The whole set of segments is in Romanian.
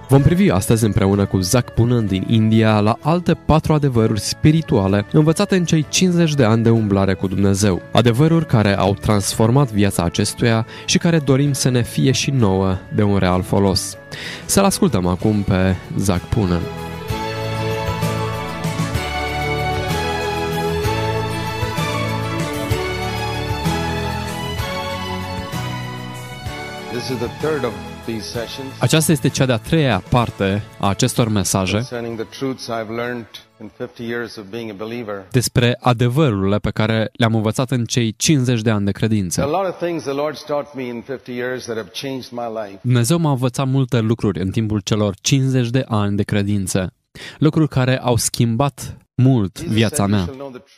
Vom privi astăzi împreună cu Zac Poonen din India la alte 4 adevăruri spirituale învățate în cei 50 de ani de umblare cu Dumnezeu. Adevăruri care au transformat viața acestuia și care dorim să ne fie și nouă de un real folos. Să-l ascultăm acum pe Zac Poonen. Aceasta este cea de-a treia parte a acestor mesaje despre adevărurile pe care le-am învățat în cei 50 de ani de credință. Dumnezeu m-a învățat multe lucruri în timpul celor 50 de ani de credință, lucruri care au schimbat mult viața mea.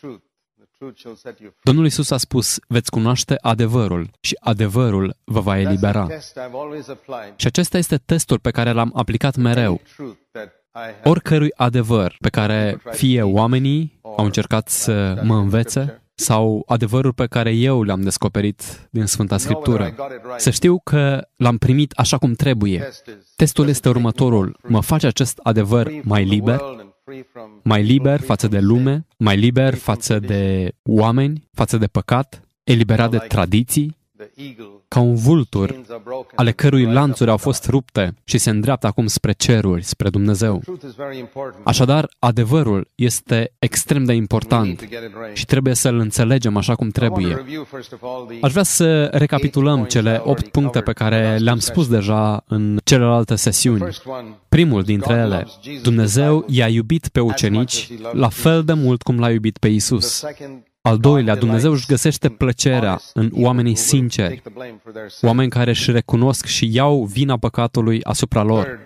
Domnul Iisus a spus, veți cunoaște adevărul și adevărul vă va elibera. Și acesta este testul pe care l-am aplicat mereu. Oricărui adevăr pe care fie oamenii au încercat să mă învețe sau adevărul pe care eu le-am descoperit din Sfânta Scriptură. Să știu că l-am primit așa cum trebuie. Testul este următorul. Mă face acest adevăr mai liber? Mai liber față de lume, mai liber față de oameni, față de păcat, eliberat de tradiții, ca un vultur ale cărui lanțuri au fost rupte și se îndreaptă acum spre ceruri, spre Dumnezeu. Așadar, adevărul este extrem de important și trebuie să-l înțelegem așa cum trebuie. Aș vrea să recapitulăm cele 8 puncte pe care le-am spus deja în celelalte sesiuni. Primul dintre ele, Dumnezeu i-a iubit pe ucenici la fel de mult cum l-a iubit pe Iisus. Al doilea, Dumnezeu își găsește plăcerea în oamenii sinceri, oameni care își recunosc și iau vina păcatului asupra lor.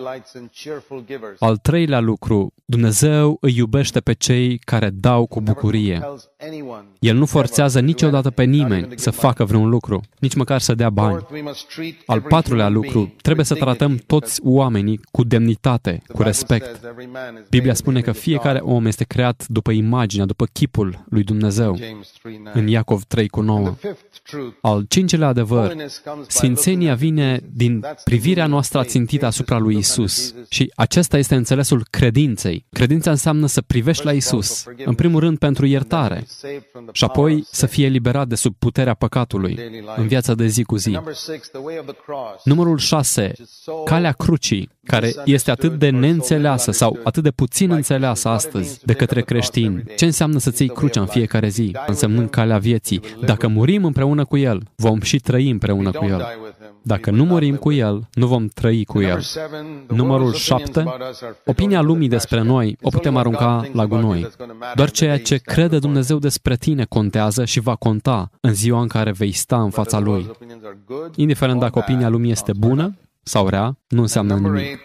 Al treilea lucru, Dumnezeu îi iubește pe cei care dau cu bucurie. El nu forțează niciodată pe nimeni să facă vreun lucru, nici măcar să dea bani. Al patrulea lucru, trebuie să tratăm toți oamenii cu demnitate, cu respect. Biblia spune că fiecare om este creat după imaginea, după chipul lui Dumnezeu, în Iacov 3:9. Al cincilea adevăr, sfințenia vine din privirea noastră ațintită asupra lui Iisus. Și acesta este înțelesul credinței. Credința înseamnă să privești la Iisus, în primul rând pentru iertare, și apoi să fie eliberat de sub puterea păcatului în viața de zi cu zi. Numărul 6, calea crucii, care este atât de neînțeleasă sau atât de puțin înțeleasă astăzi de către creștini. Ce înseamnă să-ți iei crucea în fiecare zi? Însemnând calea vieții. Dacă murim împreună cu El, vom și trăi împreună cu El. Dacă nu murim cu El, nu vom trăi cu El. Numărul 7, opinia lumii despre noi o putem arunca la gunoi. Doar ceea ce crede Dumnezeu despre tine contează și va conta în ziua în care vei sta în fața Lui. Indiferent dacă opinia lumii este bună sau rea, nu înseamnă nimic.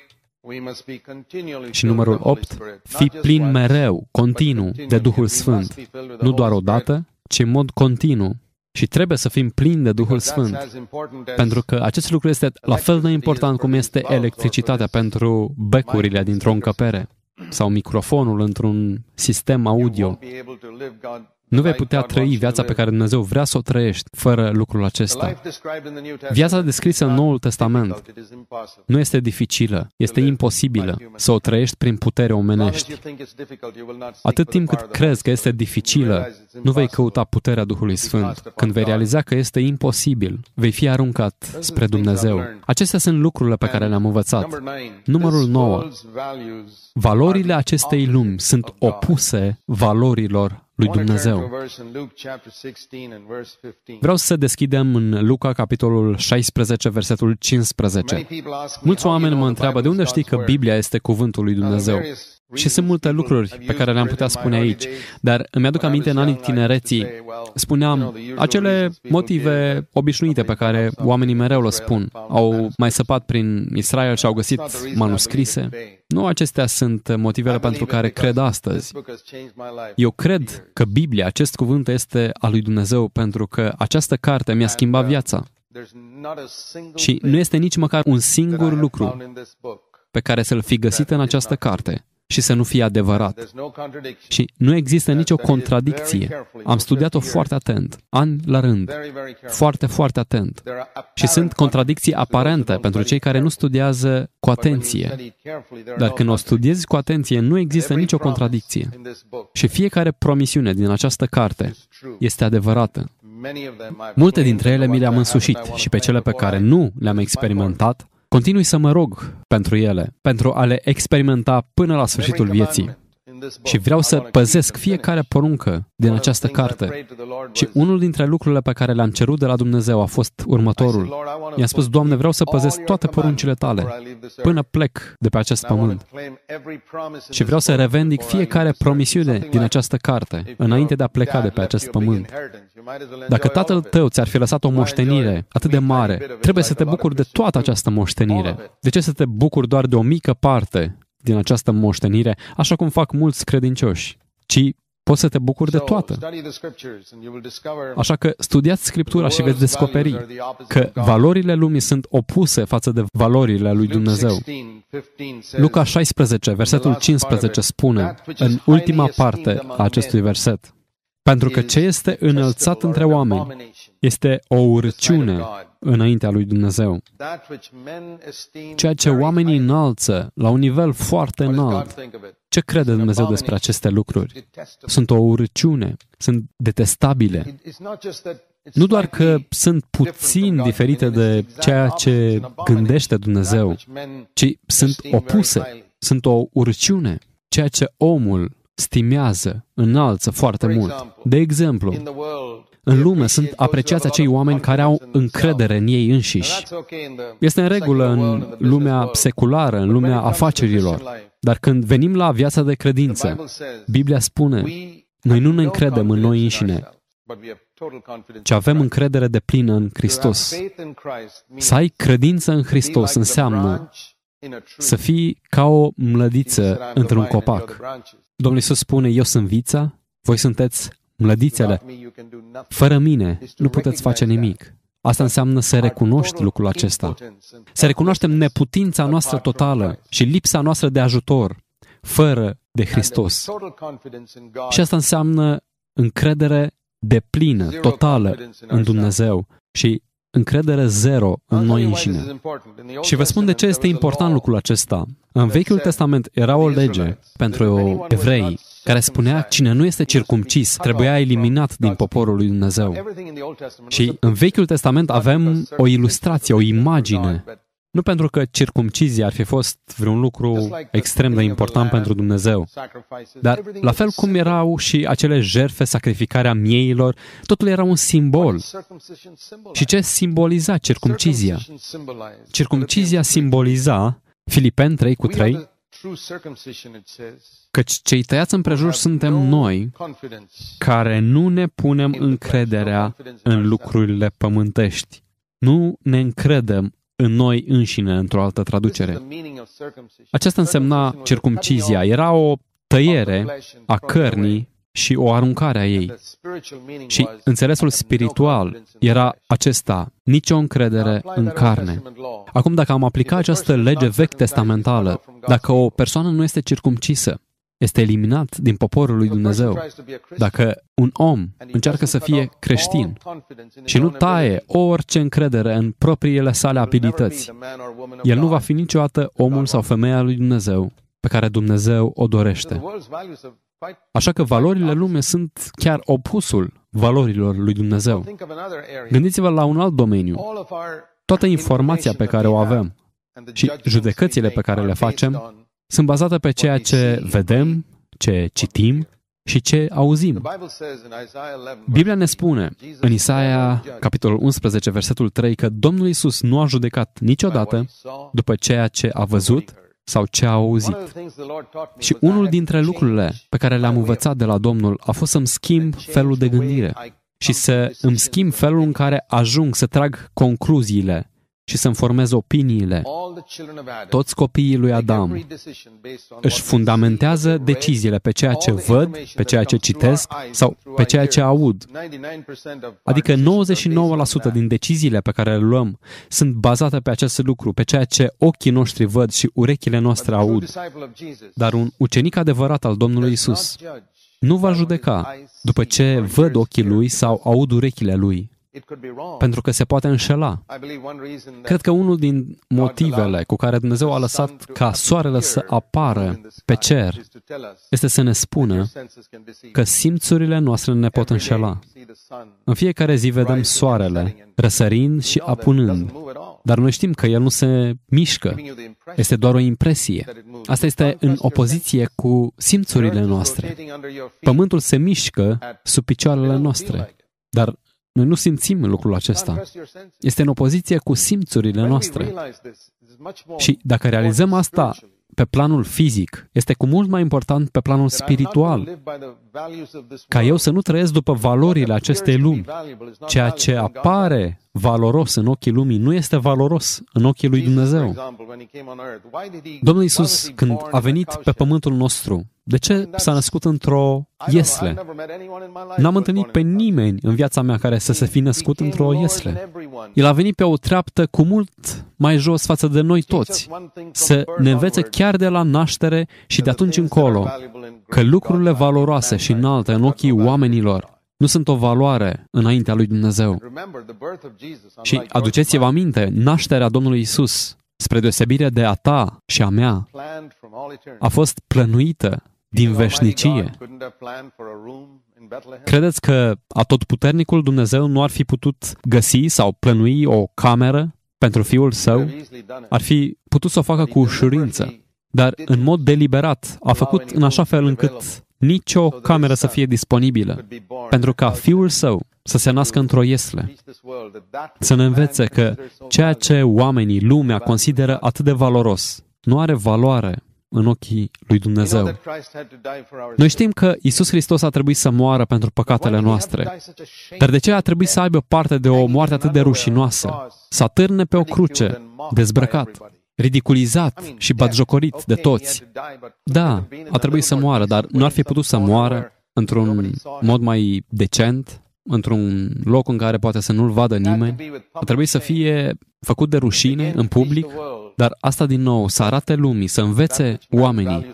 Și numărul 8, fii plin mereu, continuu, de Duhul Sfânt. Nu doar odată, ci în mod continuu. Și trebuie să fim plini de Duhul Sfânt, pentru că acest lucru este la fel de important cum este electricitatea pentru becurile dintr-o încăpere sau microfonul într-un sistem audio. Nu vei putea trăi viața pe care Dumnezeu vrea să o trăiești fără lucrul acesta. Viața descrisă în Noul Testament nu este dificilă, este imposibilă să o trăiești prin putere omenești. Atât timp cât crezi că este dificilă, nu vei căuta puterea Duhului Sfânt. Când vei realiza că este imposibil, vei fi aruncat spre Dumnezeu. Acestea sunt lucrurile pe care le-am învățat. Numărul 9. Valorile acestei lumi sunt opuse valorilor lui Dumnezeu. Vreau să deschidem în Luca, capitolul 16, versetul 15. Mulți oameni mă întreabă, de unde știi că Biblia este cuvântul lui Dumnezeu? Și sunt multe lucruri pe care le-am putea spune aici, dar îmi aduc aminte în anii tinereții, spuneam, acele motive obișnuite pe care oamenii mereu le spun, au mai săpat prin Israel și au găsit manuscrise. Nu acestea sunt motivele pentru care cred astăzi. Eu cred că Biblia, acest cuvânt, este al lui Dumnezeu pentru că această carte mi-a schimbat viața. Și nu este nici măcar un singur lucru pe care să-l fi găsit în această carte și să nu fie adevărat. Și nu există nicio contradicție. Am studiat-o foarte atent, ani la rând, foarte, foarte atent. Și sunt contradicții aparente pentru cei care nu studiază cu atenție. Dar când o studiezi cu atenție, nu există nicio contradicție. Și fiecare promisiune din această carte este adevărată. Multe dintre ele mi le-am însușit și pe cele pe care nu le-am experimentat, continui să mă rog pentru ele, pentru a le experimenta până la sfârșitul vieții. Și vreau să păzesc fiecare poruncă din această carte. Și unul dintre lucrurile pe care le-am cerut de la Dumnezeu a fost următorul. I-am spus, Doamne, vreau să păzesc toate poruncile Tale până plec de pe acest pământ. Și vreau să revendic fiecare promisiune din această carte înainte de a pleca de pe acest pământ. Dacă tatăl tău ți-ar fi lăsat o moștenire atât de mare, trebuie să te bucuri de toată această moștenire. De ce să te bucuri doar de o mică parte din această moștenire, așa cum fac mulți credincioși, ci poți să te bucuri de toată. Așa că studiați Scriptura și veți descoperi că valorile lumii sunt opuse față de valorile lui Dumnezeu. Luca 16, versetul 15 spune, în ultima parte a acestui verset, pentru că ce este înălțat între oameni este o urăciune înaintea lui Dumnezeu. Ceea ce oamenii înalță la un nivel foarte înalt, ce crede Dumnezeu despre aceste lucruri? Sunt o urăciune, sunt detestabile. Nu doar că sunt puțin diferite de ceea ce gândește Dumnezeu, ci sunt opuse, sunt o urăciune, ceea ce omul stimează, înalță foarte mult. De exemplu, în lume sunt apreciați acei oameni care au încredere în ei înșiși. Este în regulă în lumea seculară, în lumea afacerilor. Dar când venim la viața de credință, Biblia spune, noi nu ne încredem în noi înșine, ci avem încredere deplină în Hristos. Să ai credință în Hristos înseamnă să fii ca o mlădiță într-un copac. Domnul Iisus spune, eu sunt vița, voi sunteți mlădițele. Fără mine nu puteți face nimic. Asta înseamnă să recunoști lucrul acesta. Să recunoaștem neputința noastră totală și lipsa noastră de ajutor fără de Hristos. Și asta înseamnă încredere deplină, totală în Dumnezeu și încredere zero în noi înșine. Și vă spun de ce este important lucrul acesta. În Vechiul Testament era o lege pentru evrei care spunea cine nu este circumcis trebuia eliminat din poporul lui Dumnezeu. Și în Vechiul Testament avem o ilustrație, o imagine. Nu pentru că circumcizia ar fi fost vreun lucru extrem de important pentru Dumnezeu, dar la fel cum erau și acele jertfe, sacrificarea mieilor, totul era un simbol. Și ce simboliza circumcizia? Circumcizia simboliza, Filipeni 3:3, căci cei tăiați împrejur suntem noi, care nu ne punem încrederea în lucrurile pământești. Nu ne încredem în noi înșine, într-o altă traducere. Aceasta însemna circumcizia. Era o tăiere a cărnii și o aruncare a ei. Și înțelesul spiritual era acesta, nicio încredere în carne. Acum, dacă am aplicat această lege vechi testamentală, dacă o persoană nu este circumcisă, este eliminat din poporul lui Dumnezeu. Dacă un om încearcă să fie creștin și nu taie orice încredere în propriile sale abilități, el nu va fi niciodată omul sau femeia lui Dumnezeu pe care Dumnezeu o dorește. Așa că valorile lumii sunt chiar opusul valorilor lui Dumnezeu. Gândiți-vă la un alt domeniu. Toată informația pe care o avem și judecățile pe care le facem sunt bazate pe ceea ce vedem, ce citim și ce auzim. Biblia ne spune în Isaia, capitolul 11, versetul 3, că Domnul Iisus nu a judecat niciodată după ceea ce a văzut sau ce a auzit. Și unul dintre lucrurile pe care le-am învățat de la Domnul a fost să-mi schimb felul de gândire și să îmi schimb felul în care ajung să trag concluziile și să-mi formez opiniile. Toți copiii lui Adam își fundamentează deciziile pe ceea ce văd, pe ceea ce citesc sau pe ceea ce aud. Adică 99% din deciziile pe care le luăm sunt bazate pe acest lucru, pe ceea ce ochii noștri văd și urechile noastre aud. Dar un ucenic adevărat al Domnului Isus nu va judeca după ce văd ochii lui sau aud urechile lui, pentru că se poate înșela. Cred că unul din motivele cu care Dumnezeu a lăsat ca soarele să apară pe cer este să ne spună că simțurile noastre ne pot înșela. În fiecare zi vedem soarele răsărind și apunând, dar noi știm că el nu se mișcă. Este doar o impresie. Asta este în opoziție cu simțurile noastre. Pământul se mișcă sub picioarele noastre, dar noi nu simțim lucrul acesta. Este în opoziție cu simțurile noastre. Și dacă realizăm asta pe planul fizic, este cu mult mai important pe planul spiritual. Ca eu să nu trăiesc după valorile acestei lumi. Ceea ce apare valoros în ochii lumii nu este valoros în ochii lui Dumnezeu. Domnul Iisus, când a venit pe pământul nostru, de ce s-a născut într-o iesle? N-am întâlnit pe nimeni în viața mea care să se fi născut într-o iesle. El a venit pe o treaptă cu mult mai jos față de noi toți, să ne învețe chiar de la naștere și de atunci încolo că lucrurile valoroase și înalte în ochii oamenilor nu sunt o valoare înaintea lui Dumnezeu. Și aduceți-vă aminte, nașterea Domnului Isus, spre deosebire de a ta și a mea, a fost plănuită din veșnicie. Credeți că atotputernicul Dumnezeu nu ar fi putut găsi sau plănui o cameră pentru Fiul Său? Ar fi putut să o facă cu ușurință, dar în mod deliberat a făcut în așa fel încât nicio cameră să fie disponibilă, pentru ca Fiul Său să se nască într-o iesle, să ne învețe că ceea ce oamenii, lumea, consideră atât de valoros, nu are valoare în ochii lui Dumnezeu. Noi știm că Iisus Hristos a trebuit să moară pentru păcatele noastre, dar de ce a trebuit să aibă parte de o moarte atât de rușinoasă? Să atârne pe o cruce, dezbrăcat, ridiculizat și batjocorit de toți. Da, a trebuit să moară, dar nu ar fi putut să moară într-un mod mai decent, într-un loc în care poate să nu-l vadă nimeni. A trebuit să fie făcut de rușine în public, dar asta din nou, să arate lumii, să învețe oamenii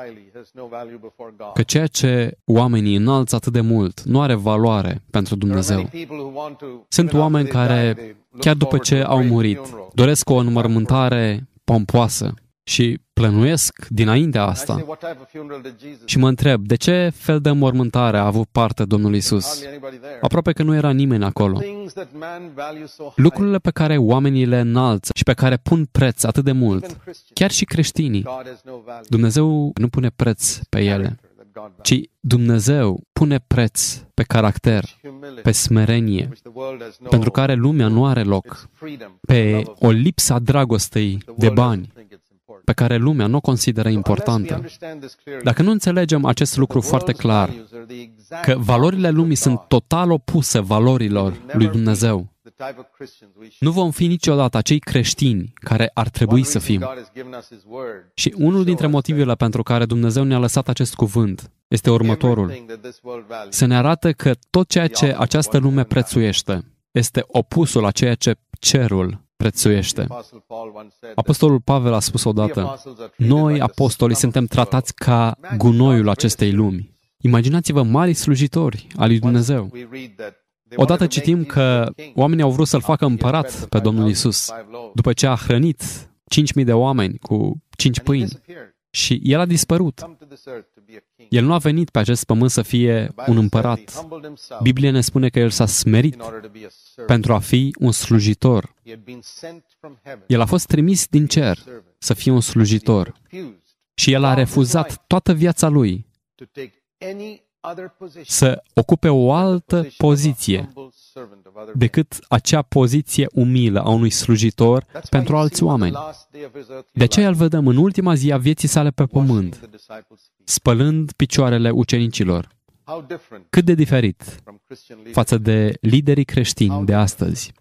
că ceea ce oamenii înalță atât de mult nu are valoare pentru Dumnezeu. Sunt oameni care, chiar după ce au murit, doresc o înmormântare pompoasă și plănuiesc dinaintea asta. Și mă întreb, de ce fel de înmormântare a avut parte Domnul Iisus? Aproape că nu era nimeni acolo. Lucrurile pe care oamenii le înalță și pe care pun preț atât de mult, chiar și creștinii, Dumnezeu nu pune preț pe ele, ci Dumnezeu pune preț pe caracter, pe smerenie, pentru care lumea nu are loc, pe o lipsă a dragostei de bani, pe care lumea nu o consideră importantă. Dacă nu înțelegem acest lucru foarte clar, că valorile lumii sunt total opuse valorilor lui Dumnezeu, nu vom fi niciodată acei creștini care ar trebui să fim. Și unul dintre motivele pentru care Dumnezeu ne-a lăsat acest cuvânt este următorul. Să ne arată că tot ceea ce această lume prețuiește este opusul a ceea ce cerul prețuiește. Apostolul Pavel a spus odată, noi, apostolii, suntem tratați ca gunoiul acestei lumi. Imaginați-vă mari slujitori al lui Dumnezeu. Odată citim că oamenii au vrut să-L facă împărat pe Domnul Iisus, după ce a hrănit 5.000 de oameni cu 5 pâini. Și El a dispărut. El nu a venit pe acest pământ să fie un împărat. Biblia ne spune că El s-a smerit pentru a fi un slujitor. El a fost trimis din cer să fie un slujitor. Și El a refuzat toată viața Lui să ocupe o altă poziție decât acea poziție umilă a unui slujitor pentru alți oameni. De aceea îl vedem în ultima zi a vieții sale pe pământ, spălând picioarele ucenicilor. Cât de diferit față de liderii creștini de astăzi,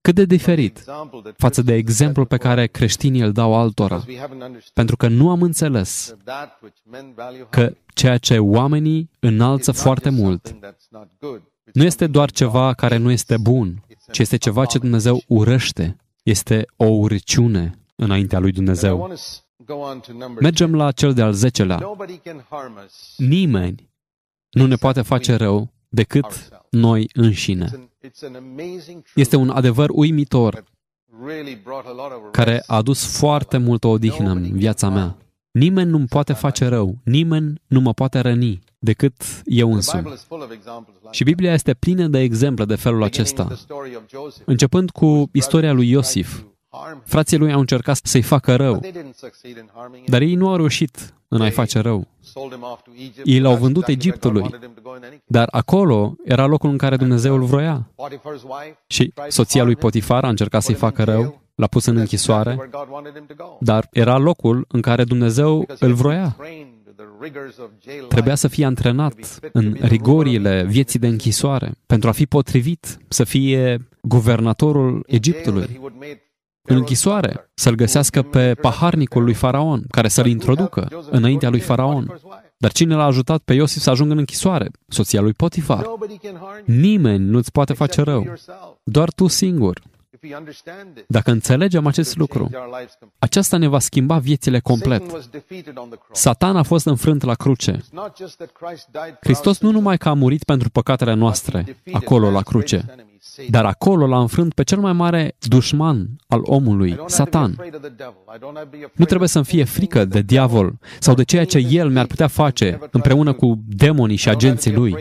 Cât de diferit față de exemplul pe care creștinii îl dau altora. Pentru că nu am înțeles că ceea ce oamenii înalță foarte mult nu este doar ceva care nu este bun, ci este ceva ce Dumnezeu urăște. Este o urăciune înaintea lui Dumnezeu. Mergem la cel de-al 10-lea. Nimeni nu ne poate face rău decât noi înșine. Este un adevăr uimitor care a adus foarte multă odihnă în viața mea. Nimeni nu-mi poate face rău, nimeni nu mă poate răni decât eu însumi. Și Biblia este plină de exemple de felul acesta. Începând cu istoria lui Iosif, frații lui au încercat să-i facă rău, dar ei nu au reușit în a-i face rău. Ei l-au vândut Egiptului, dar acolo era locul în care Dumnezeu îl vroia. Și soția lui Potifar a încercat să-i facă rău, l-a pus în închisoare, dar era locul în care Dumnezeu îl vroia. Trebuia să fie antrenat în rigorile vieții de închisoare pentru a fi potrivit, să fie guvernatorul Egiptului. În închisoare, să-l găsească pe paharnicul lui Faraon, care să-l introducă înaintea lui Faraon. Dar cine l-a ajutat pe Iosif să ajungă în închisoare? Soția lui Potifar. Nimeni nu-ți poate face rău, doar tu singur. Dacă înțelegem acest lucru, aceasta ne va schimba viețile complet. Satan a fost înfrânt la cruce. Hristos nu numai că a murit pentru păcatele noastre, acolo la cruce, dar acolo l-a înfrânt pe cel mai mare dușman al omului, Satan. Nu trebuie să-mi fie frică de diavol sau de ceea ce el mi-ar putea face împreună cu demonii și agenții lui.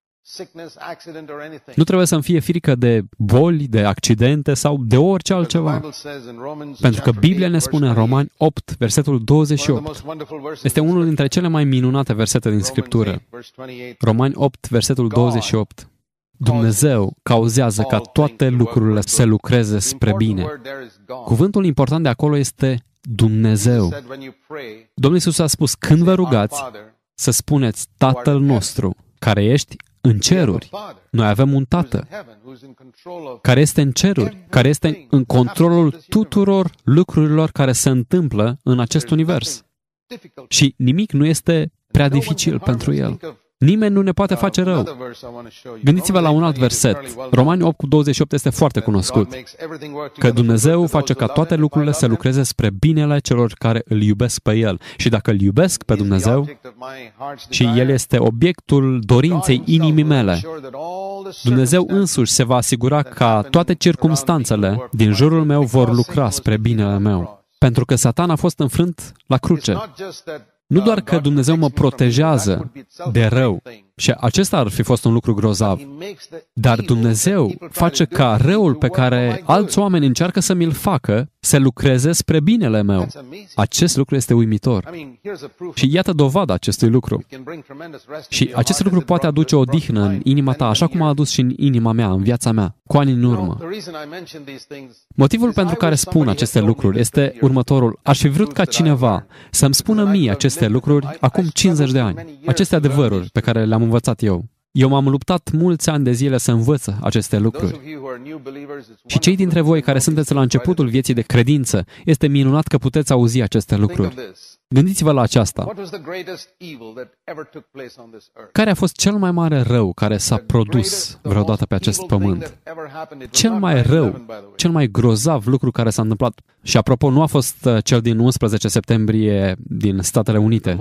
Nu trebuie să-mi fie frică de boli, de accidente sau de orice altceva. Pentru că Biblia ne spune în Romani 8, versetul 28. Este unul dintre cele mai minunate versete din Scriptură. Romani 8, versetul 28. Dumnezeu cauzează ca toate lucrurile să lucreze spre bine. Cuvântul important de acolo este Dumnezeu. Domnul Iisus a spus, când vă rugați, să spuneți Tatăl nostru, care ești în ceruri. Noi avem un Tată care este în ceruri, care este în controlul tuturor lucrurilor care se întâmplă în acest univers. Și nimic nu este prea dificil pentru El. Nimeni nu ne poate face rău. Gândiți-vă la un alt verset. Romani 8 cu 28 este foarte cunoscut. Că Dumnezeu face ca toate lucrurile să lucreze spre binele celor care îl iubesc pe El. Și dacă îl iubesc pe Dumnezeu și El este obiectul dorinței inimii mele, Dumnezeu însuși se va asigura ca toate circumstanțele din jurul meu vor lucra spre binele meu. Pentru că Satan a fost înfrânt la cruce. Nu doar că Dumnezeu mă protejează de rău, și acesta ar fi fost un lucru grozav, dar Dumnezeu face ca răul pe care alți oameni încearcă să mi-l facă să lucreze spre binele meu. Acest lucru este uimitor. Și iată dovada acestui lucru. Și acest lucru poate aduce o odihnă în inima ta, așa cum a adus și în inima mea, în viața mea, cu ani în urmă. Motivul pentru care spun aceste lucruri este următorul. Aș fi vrut ca cineva să-mi spună mie aceste lucruri acum 50 de ani. Aceste adevăruri pe care le-am învățat eu. Eu m-am luptat mulți ani de zile să învăț aceste lucruri. Și cei dintre voi care sunteți la începutul vieții de credință, este minunat că puteți auzi aceste lucruri. Gândiți-vă la aceasta. Care a fost cel mai mare rău care s-a produs vreodată pe acest pământ? Cel mai rău, cel mai grozav lucru care s-a întâmplat, și apropo, nu a fost cel din 11 septembrie din Statele Unite.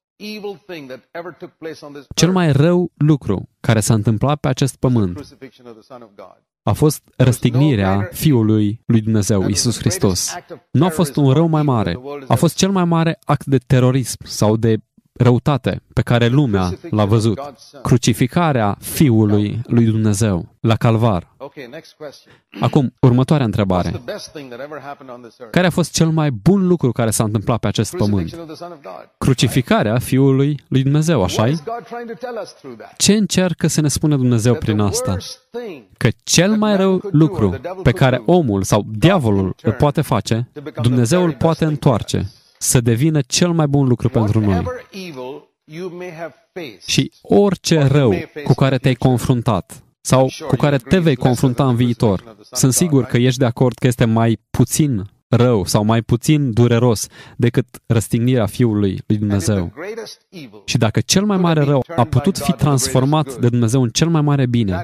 Cel mai rău lucru care s-a întâmplat pe acest pământ a fost răstignirea Fiului lui Dumnezeu, Iisus Hristos. Nu a fost un rău mai mare. A fost cel mai mare act de terorism sau de răutate pe care lumea l-a văzut. Crucificarea Fiului lui Dumnezeu la Calvar. Acum, următoarea întrebare. Care a fost cel mai bun lucru care s-a întâmplat pe acest pământ? Crucificarea Fiului lui Dumnezeu, așa-i? Ce încearcă să ne spună Dumnezeu prin asta? Că cel mai rău lucru pe care omul sau diavolul îl poate face, Dumnezeu îl poate întoarce să devină cel mai bun lucru pentru noi. Și orice rău cu care te-ai confruntat, sau cu care te vei confrunta în viitor. Sunt sigur că ești de acord că este mai puțin rău sau mai puțin dureros decât răstignirea Fiului lui Dumnezeu. Și dacă cel mai mare rău a putut fi transformat de Dumnezeu în cel mai mare bine,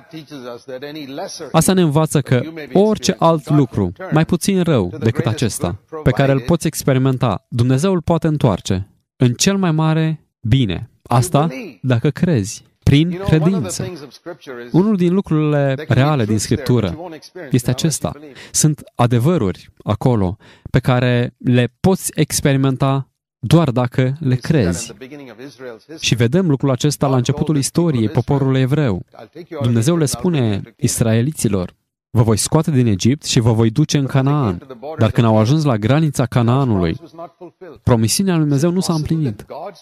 asta ne învață că orice alt lucru, mai puțin rău decât acesta, pe care îl poți experimenta, Dumnezeu îl poate întoarce în cel mai mare bine. Asta dacă crezi. Prin credință. Unul din lucrurile reale din Scriptură este acesta. Sunt adevăruri acolo pe care le poți experimenta doar dacă le crezi. Și vedem lucrul acesta la începutul istoriei poporului evreu. Dumnezeu le spune israeliților: vă voi scoate din Egipt și vă voi duce în Canaan. Dar când au ajuns la granița Canaanului, promisiunea lui Dumnezeu nu s-a împlinit.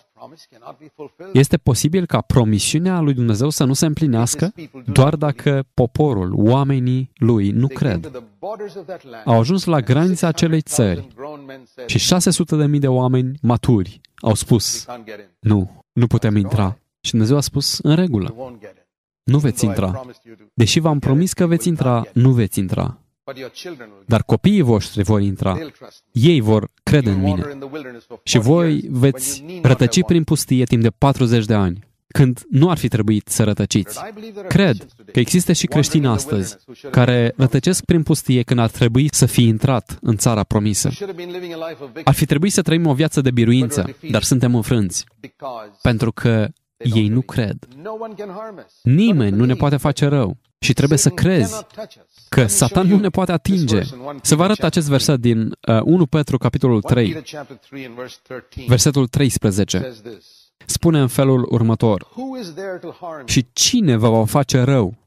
Este posibil ca promisiunea lui Dumnezeu să nu se împlinească doar dacă poporul, oamenii lui, nu cred. Au ajuns la granița acelei țări și 600.000 de oameni maturi au spus: nu putem intra. Și Dumnezeu a spus: în regulă. Nu veți intra. Deși v-am promis că veți intra, nu veți intra. Dar copiii voștri vor intra. Ei vor crede în mine. Și voi veți rătăci prin pustie timp de 40 de ani, când nu ar fi trebuit să rătăciți. Cred că există și creștini astăzi care rătăcesc prin pustie când ar trebui să fi intrat în țara promisă. Ar fi trebuit să trăim o viață de biruință, dar suntem înfrânți, pentru că ei nu cred. Nimeni nu ne poate face rău și trebuie să crezi că Satan nu ne poate atinge. Să vă arăt acest verset din 1 Petru, capitolul 3, versetul 13. Spune în felul următor: și cine vă va face rău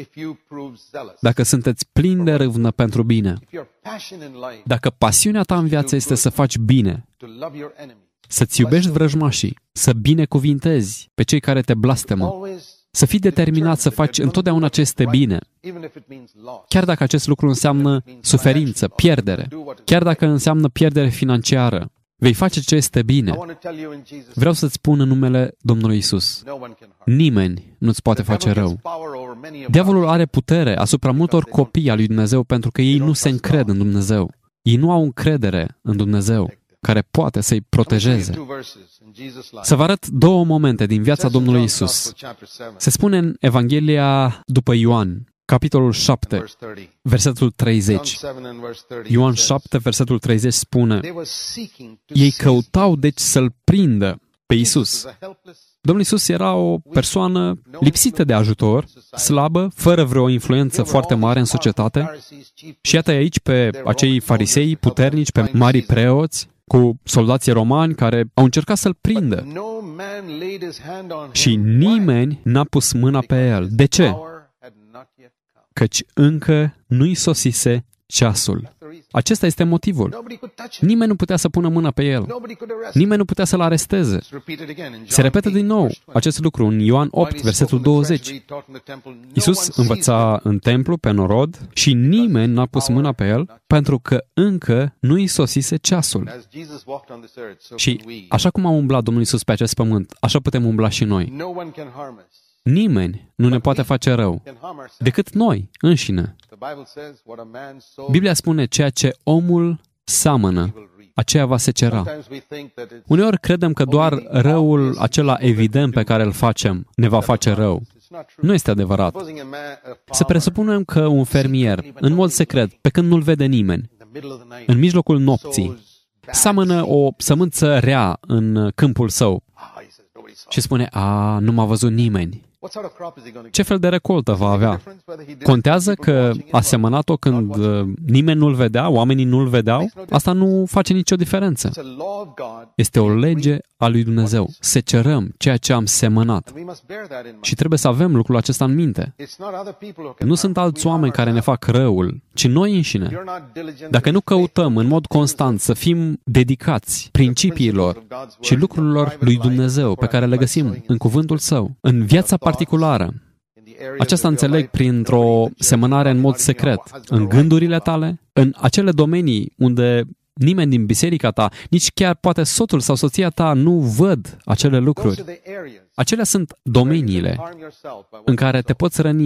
dacă sunteți plini de râvnă pentru bine? Dacă pasiunea ta în viață este să faci bine, să-ți iubești vrăjmașii, să binecuvintezi pe cei care te blastemă, să fii determinat să faci întotdeauna ce este bine, chiar dacă acest lucru înseamnă suferință, pierdere, chiar dacă înseamnă pierdere financiară, vei face ce este bine. Vreau să-ți spun în numele Domnului Isus: nimeni nu-ți poate face rău. Diavolul are putere asupra multor copii al lui Dumnezeu pentru că ei nu se încred în Dumnezeu. Ei nu au încredere în Dumnezeu care poate să-i protejeze. Să vă arăt două momente din viața Domnului Isus. Se spune în Evanghelia după Ioan, capitolul 7, versetul 30. Ioan 7, versetul 30 spune: ei căutau deci să-L prindă pe Isus. Domnul Isus era o persoană lipsită de ajutor, slabă, fără vreo influență foarte mare în societate. Și iată aici pe acei farisei puternici, pe marii preoți, cu soldații romani care au încercat să-L prindă. Și nimeni n-a pus mâna pe El. De ce? Căci încă nu-i sosise ceasul. Acesta este motivul. Nimeni nu putea să pună mâna pe El. Nimeni nu putea să-L aresteze. Se repetă din nou acest lucru în Ioan 8, versetul 20. Iisus învăța în templu pe norod și nimeni n-a pus mâna pe El pentru că încă nu-i sosise ceasul. Și așa cum a umblat Domnul Iisus pe acest pământ, așa putem umbla și noi. Nimeni nu ne poate face rău decât noi înșine. Biblia spune: ceea ce omul seamănă, aceea va secera. Uneori credem că doar răul acela evident pe care îl facem ne va face rău. Nu este adevărat. Să presupunem că un fermier, în mod secret, pe când nu-l vede nimeni, în mijlocul nopții, seamănă o sămânță rea în câmpul său și spune: nu m-a văzut nimeni. Ce fel de recoltă va avea? Contează că a semănat-o când nimeni nu-l vedea, oamenii nu-l vedeau? Asta nu face nicio diferență. Este o lege a lui Dumnezeu. Secerăm ceea ce am semănat. Și trebuie să avem lucrul acesta în minte. Nu sunt alți oameni care ne fac răul, ci noi înșine. Dacă nu căutăm în mod constant să fim dedicați principiilor și lucrurilor lui Dumnezeu pe care le găsim în cuvântul Său, în viața particulară, aceasta înțeleg printr-o semănare în mod secret, în gândurile tale, în acele domenii unde nimeni din biserica ta, nici chiar poate soțul sau soția ta nu văd acele lucruri. Acelea sunt domeniile în care te poți răni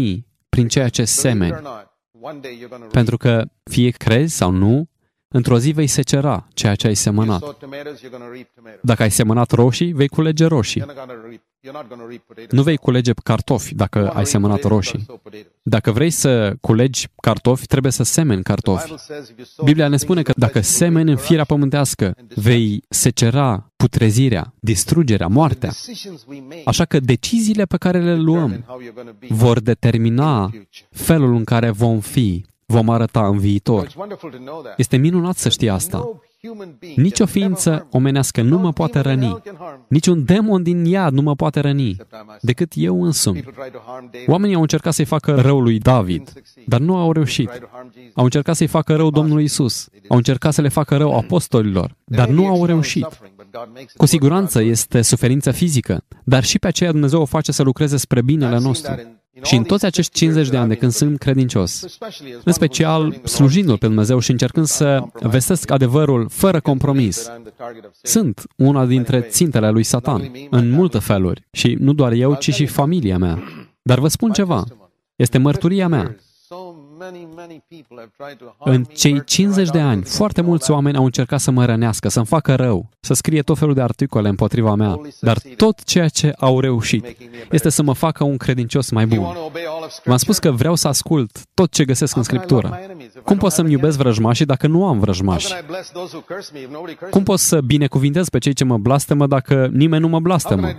prin ceea ce semeni. Pentru că, fie crezi sau nu, într-o zi vei secera ceea ce ai semănat. Dacă ai semănat roșii, vei culege roșii. Nu vei culege cartofi dacă ai semănat roșii. Dacă vrei să culegi cartofi, trebuie să semeni cartofi. Biblia ne spune că dacă semeni în firea pământească, vei secera putrezirea, distrugerea, moartea. Așa că deciziile pe care le luăm vor determina felul în care vom arăta în viitor. Este minunat să știi asta. Nici o ființă omenească nu mă poate răni. Niciun demon din iad nu mă poate răni, decât eu însumi. Oamenii au încercat să-i facă rău lui David, dar nu au reușit. Au încercat să-i facă rău Domnului Isus. Au încercat să le facă rău apostolilor, dar nu au reușit. Cu siguranță este suferință fizică, dar și pe aceea Dumnezeu o face să lucreze spre binele nostru. Și în toți acești 50 de ani de când sunt credincios, în special slujindu-L pe Dumnezeu și încercând să vestesc adevărul fără compromis, sunt una dintre țintele lui Satan, în multe feluri. Și nu doar eu, ci și familia mea. Dar vă spun ceva, este mărturia mea. În cei 50 de ani, foarte mulți oameni au încercat să mă rănească, să-mi facă rău, să scrie tot felul de articole împotriva mea, dar tot ceea ce au reușit este să mă facă un credincios mai bun. V-am spus că vreau să ascult tot ce găsesc în Scriptură. Cum pot să-mi iubesc vrăjmașii dacă nu am vrăjmași? Cum pot să binecuvintez pe cei ce mă blastămă dacă nimeni nu mă blastămă?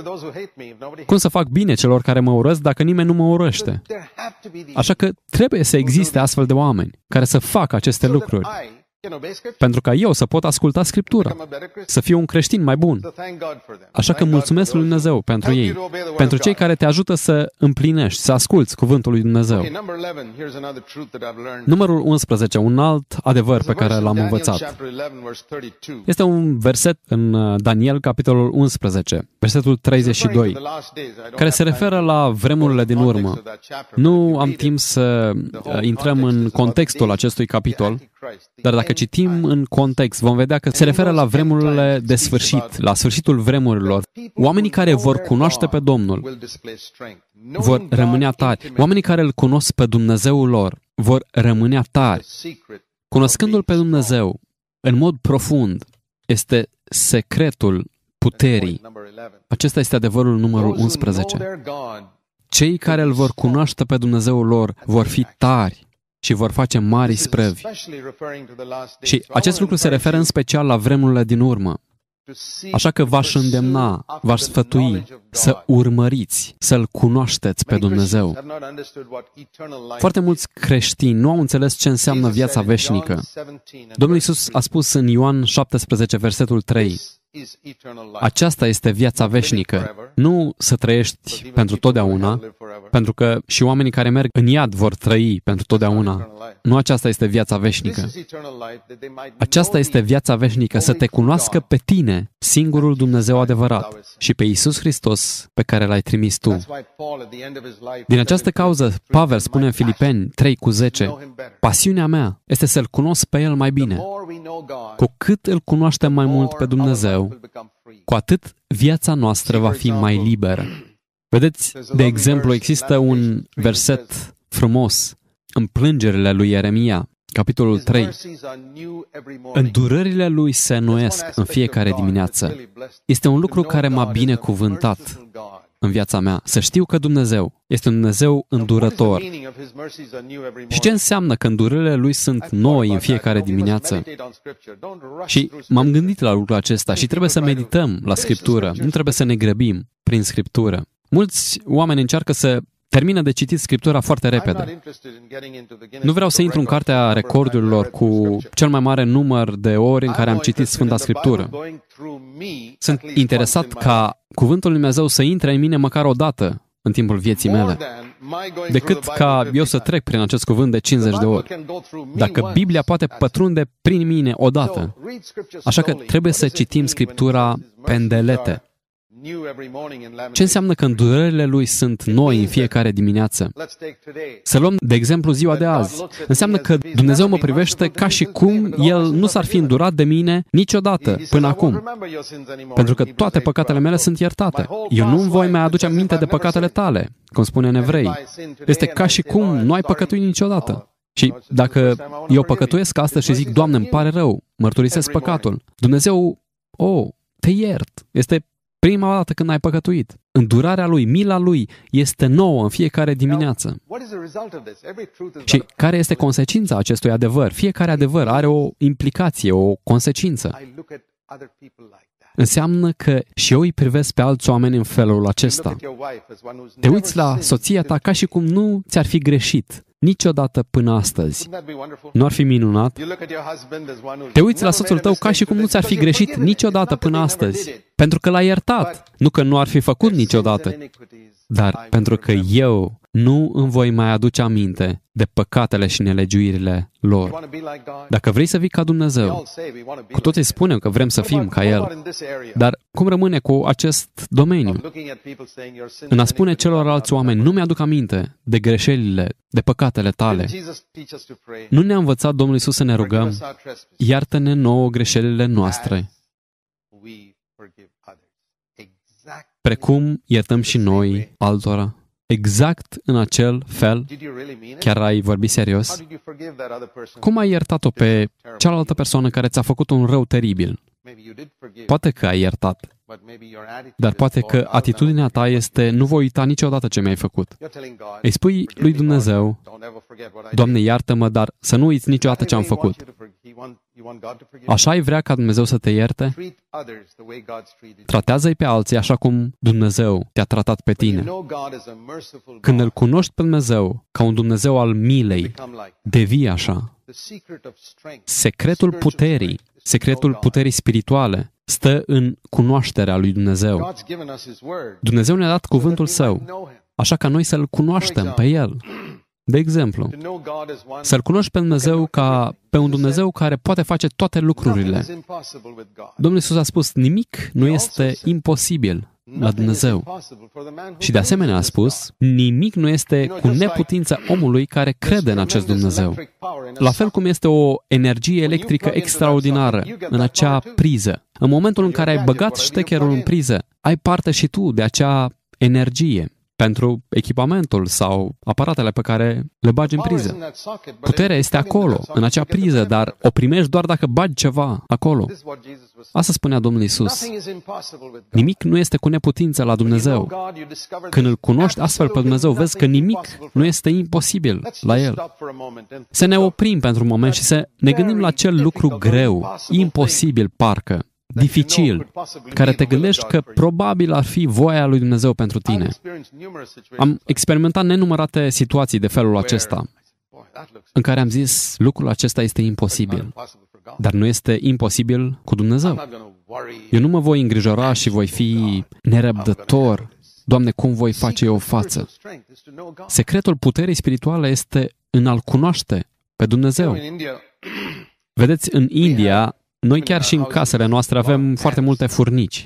Cum să fac bine celor care mă urăsc dacă nimeni nu mă urăște? Așa că trebuie să existe astfel de oameni care să facă aceste lucruri. Pentru ca eu să pot asculta Scriptura, să fiu un creștin mai bun. Așa că mulțumesc lui Dumnezeu pentru ei, pentru cei care te ajută să împlinești, să asculți cuvântul lui Dumnezeu. Numărul 11, un alt adevăr pe care l-am învățat. Este un verset în Daniel, capitolul 11, versetul 32, care se referă la vremurile din urmă. Nu am timp să intrăm în contextul acestui capitol, dar dacă citim în context, vom vedea că se referă la vremurile de sfârșit, la sfârșitul vremurilor. Oamenii care vor cunoaște pe Domnul vor rămâne tari. Oamenii care îl cunosc pe Dumnezeul lor vor rămâne tari. Cunoscându-L pe Dumnezeu în mod profund este secretul puterii. Acesta este adevărul numărul 11. Cei care îl vor cunoaște pe Dumnezeul lor vor fi tari și vor face mari isprăvi. Și acest lucru se referă în special la vremurile din urmă. Așa că v-aș îndemna, v-aș sfătui să urmăriți, să-L cunoașteți pe Dumnezeu. Foarte mulți creștini nu au înțeles ce înseamnă viața veșnică. Domnul Iisus a spus în Ioan 17, versetul 3, aceasta este viața veșnică. Nu să trăiești pentru totdeauna, pentru că și oamenii care merg în iad vor trăi pentru totdeauna. Nu aceasta este viața veșnică. Aceasta este viața veșnică, să te cunoască pe tine, singurul Dumnezeu adevărat, și pe Iisus Hristos pe care L-ai trimis tu. Din această cauză, Pavel spune în Filipeni 3:10, pasiunea mea este să-L cunosc pe El mai bine. Cu cât îl cunoaștem mai mult pe Dumnezeu, cu atât viața noastră va fi mai liberă. Vedeți, de exemplu, există un verset frumos în Plângerile lui Ieremia, capitolul 3. Îndurările lui se înnoiesc în fiecare dimineață. Este un lucru care m-a binecuvântat în viața mea, să știu că Dumnezeu este un Dumnezeu îndurător. Și ce înseamnă că îndurările Lui sunt noi în fiecare dimineață? Și m-am gândit la lucrul acesta și trebuie să medităm la Scriptură, nu trebuie să ne grăbim prin Scriptură. Mulți oameni încearcă să termină de citit Scriptura foarte repede. Nu vreau să intru în cartea recordurilor cu cel mai mare număr de ori în care am citit Sfânta Scriptură. Sunt interesat ca Cuvântul lui Dumnezeu să intre în mine măcar o dată în timpul vieții mele, decât ca eu să trec prin acest cuvânt de 50 de ori. Dacă Biblia poate pătrunde prin mine odată, așa că trebuie să citim Scriptura pendelete. Ce înseamnă că îndurările Lui sunt noi în fiecare dimineață? Să luăm, de exemplu, ziua de azi. Înseamnă că Dumnezeu mă privește ca și cum El nu s-ar fi îndurat de mine niciodată până acum. Pentru că toate păcatele mele sunt iertate. Eu nu voi mai aduce aminte de păcatele tale, cum spune în Evrei. Este ca și cum nu ai păcătuit niciodată. Și dacă eu păcătuiesc astăzi și zic, Doamne, îmi pare rău, mărturisesc păcatul, Dumnezeu, te iert. Este prima dată când ai păcătuit. Îndurarea Lui, mila Lui este nouă în fiecare dimineață. Și care este consecința acestui adevăr? Fiecare adevăr are o implicație, o consecință. Înseamnă că și eu îi privesc pe alți oameni în felul acesta. Te uiți la soția ta ca și cum nu ți-ar fi greșit niciodată până astăzi. Nu ar fi minunat? Te uiți la soțul tău ca și cum nu ți-ar fi greșit niciodată până astăzi. Pentru că l-a iertat. Nu că nu ar fi făcut niciodată. Dar pentru că eu nu îmi voi mai aduce aminte de păcatele și nelegiuirile lor. Dacă vrei să fii ca Dumnezeu, cu toții spunem că vrem să fim ca El. Dar cum rămâne cu acest domeniu? În a spune celorlalți oameni, nu mi-aduc aminte de greșelile, de păcatele tale. Nu ne-a învățat Domnul Iisus să ne rugăm, iartă-ne nouă greșelile noastre, precum iertăm și noi altora. Exact în acel fel, chiar ai vorbit serios? Cum ai iertat-o pe cealaltă persoană care ți-a făcut un rău teribil? Poate că ai iertat, dar poate că atitudinea ta este, nu voi uita niciodată ce mi-ai făcut. Îi spui lui Dumnezeu, Doamne, iartă-mă, dar să nu uiți niciodată ce am făcut. Așa ai vrea ca Dumnezeu să te ierte? Tratează-i pe alții așa cum Dumnezeu te-a tratat pe tine. Când îl cunoști pe Dumnezeu ca un Dumnezeu al milei, devii așa. Secretul puterii spirituale stă în cunoașterea lui Dumnezeu. Dumnezeu ne-a dat cuvântul Său, așa ca noi să-L cunoaștem pe El. De exemplu, să-L cunoști pe Dumnezeu ca pe un Dumnezeu care poate face toate lucrurile. Domnul Iisus a spus, nimic nu este imposibil la Dumnezeu. Și de asemenea a spus, nimic nu este cu neputință omului care crede în acest Dumnezeu. La fel cum este o energie electrică extraordinară în acea priză. În momentul în care ai băgat ștecherul în priză, ai parte și tu de acea energie pentru echipamentul sau aparatele pe care le bagi în priză. Puterea este acolo, în acea priză, dar o primești doar dacă bagi ceva acolo. Asta spunea Domnul Iisus. Nimic nu este cu neputință la Dumnezeu. Când îl cunoști astfel pe Dumnezeu, vezi că nimic nu este imposibil la El. Să ne oprim pentru un moment și să ne gândim la acel lucru greu, imposibil parcă, dificil, care te gândești că probabil ar fi voia lui Dumnezeu pentru tine. Am experimentat nenumărate situații de felul acesta, în care am zis, lucrul acesta este imposibil, dar nu este imposibil cu Dumnezeu. Eu nu mă voi îngrijora și voi fi nerăbdător. Doamne, cum voi face eu față? Secretul puterii spirituale este în a-L cunoaște pe Dumnezeu. Vedeți, în India, noi chiar și în casele noastre avem foarte multe furnici.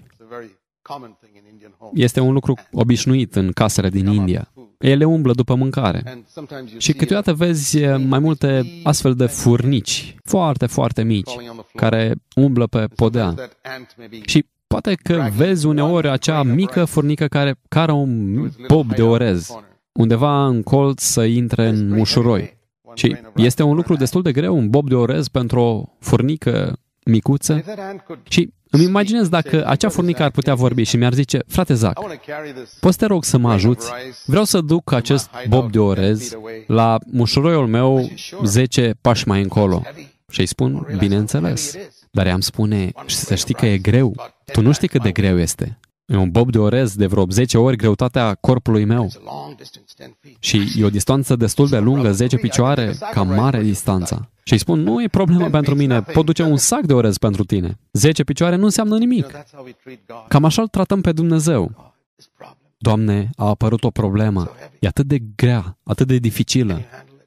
Este un lucru obișnuit în casele din India. Ele umblă după mâncare. Și câteodată vezi mai multe astfel de furnici, foarte, foarte mici, care umblă pe podea. Și poate că vezi uneori acea mică furnică care are un bob de orez, undeva în colț să intre în mușuroi. Și este un lucru destul de greu, un bob de orez pentru o furnică micuță. Și îmi imaginez dacă acea furnică ar putea vorbi și mi-ar zice, frate Zac, poți să te rog să mă ajuți? Vreau să duc acest bob de orez la mușuroiul meu 10 pași mai încolo. Și îi spun, bineînțeles. Dar i-am spune, să știi că e greu. Tu nu știi cât de greu este. E un bob de orez de vreo 10 ori greutatea corpului meu. Și e o distanță destul de lungă, 10 picioare, cam mare distanța. Și îi spun, nu e problemă pentru mine, pot duce un sac de orez pentru tine. 10 picioare nu înseamnă nimic. Cam așa îl tratăm pe Dumnezeu. Doamne, a apărut o problemă. E atât de grea, atât de dificilă.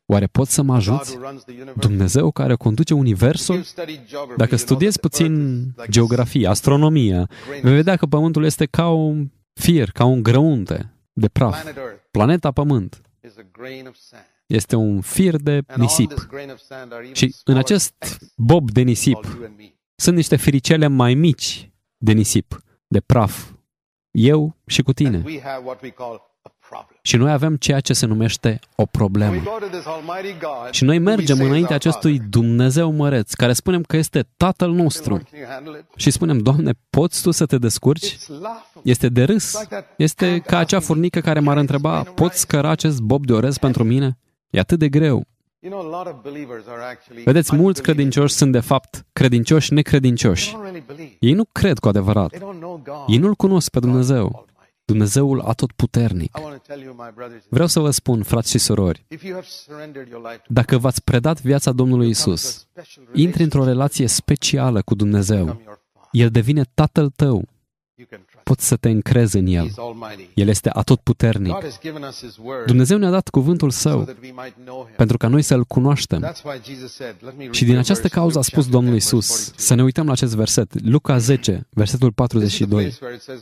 Oare poți să mă ajuți? Dumnezeu care conduce universul? Dacă studiezi puțin geografie, astronomia, vei vedea că Pământul este ca un fier, ca un grăunte de praf. Planeta Pământ este un fir de nisip. Și în acest bob de nisip sunt niște firicele mai mici de nisip, de praf. Eu și cu tine. Și noi avem ceea ce se numește o problemă. Și noi mergem înaintea acestui Dumnezeu măreț, care spunem că este Tatăl nostru. Și spunem, Doamne, poți Tu să te descurci? Este de râs. Este ca acea furnică care m-ar întreba, poți scăra acest bob de orez pentru mine? E atât de greu. Vedeți, mulți credincioși sunt de fapt credincioși necredincioși. Ei nu cred cu adevărat. Ei nu-L cunosc pe Dumnezeu. Dumnezeul atotputernic. Vreau să vă spun, frați și surori, dacă v-ați predat viața Domnului Isus, intri într-o relație specială cu Dumnezeu. El devine Tatăl tău. Poți să te încrezi în El. El este atotputernic. Dumnezeu ne-a dat cuvântul Său pentru ca noi să-L cunoaștem. Și din această cauză a spus Domnul Iisus, să ne uităm la acest verset, Luca 10, versetul 42.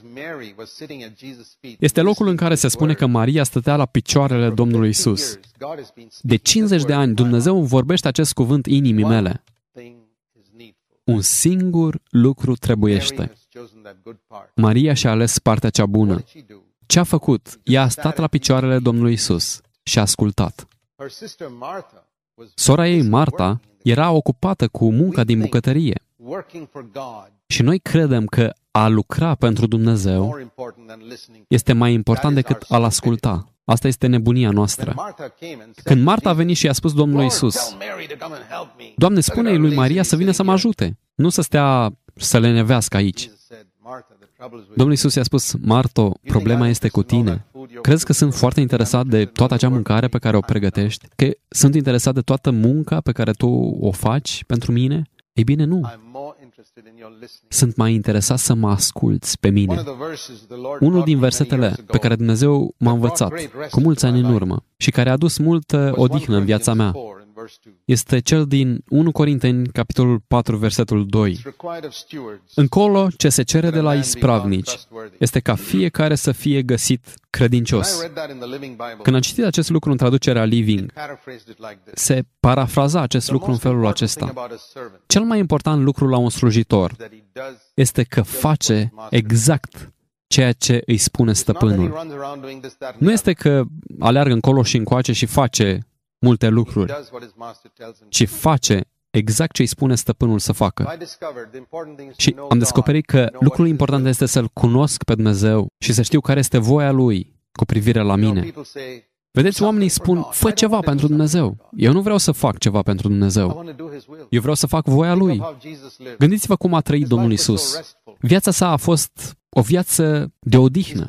Este locul în care se spune că Maria stătea la picioarele Domnului Iisus. De 50 de ani Dumnezeu vorbește acest cuvânt inimii mele. Un singur lucru trebuiește. Maria și-a ales partea cea bună. Ce a făcut? Ea a stat la picioarele Domnului Isus și a ascultat. Sora ei, Marta, era ocupată cu munca din bucătărie. Și noi credem că a lucra pentru Dumnezeu este mai important decât a-L asculta. Asta este nebunia noastră. Când Marta a venit și i-a spus Domnului Isus, Doamne, spune-i lui Maria să vină să mă ajute, nu să stea să le nevească aici. Domnul Iisus i-a spus, Marto, problema este cu tine. Crezi că sunt foarte interesat de toată acea mâncare pe care o pregătești? Că sunt interesat de toată munca pe care tu o faci pentru mine? Ei bine, nu. Sunt mai interesat să mă asculți pe mine. Unul din versetele pe care Dumnezeu m-a învățat cu mulți ani în urmă și care a adus multă odihnă în viața mea este cel din 1 Corinteni, capitolul 4, versetul 2. Încolo, ce se cere de la ispravnici este ca fiecare să fie găsit credincios. Când am citit acest lucru în traducerea Living, se parafraza acest lucru în felul acesta. Cel mai important lucru la un slujitor este că face exact ceea ce îi spune stăpânul. Nu este că aleargă încolo și încoace și face multe lucruri, ci face exact ce îi spune stăpânul să facă. Și am descoperit că lucrul important este să-L cunosc pe Dumnezeu și să știu care este voia Lui cu privire la mine. Vedeți, oamenii spun, fă ceva pentru Dumnezeu. Eu nu vreau să fac ceva pentru Dumnezeu. Eu vreau să fac voia Lui. Gândiți-vă cum a trăit Domnul Iisus. Viața sa a fost o viață de odihnă.